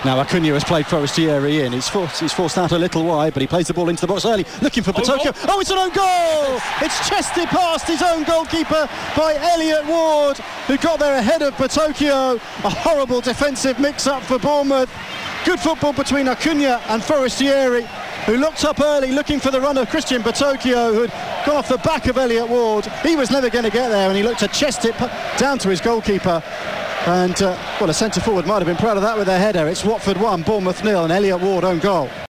Now Acuna has played Forestieri in. He's forced out a little wide, but he plays the ball into the box early, looking for Potocchio. Oh, it's an own goal! It's chested past his own goalkeeper by Elliott Ward, who got there ahead of Potocchio. A horrible defensive mix-up for Bournemouth. Good football between Acuna and Forestieri, who looked up early looking for the run of Christian Potocchio, who had gone off the back of Elliott Ward. He was never going to get there, and he looked to chest it down to his goalkeeper. And, well, a centre-forward might have been proud of that with their header. It's Watford 1, Bournemouth 0, and Elliott Ward own goal.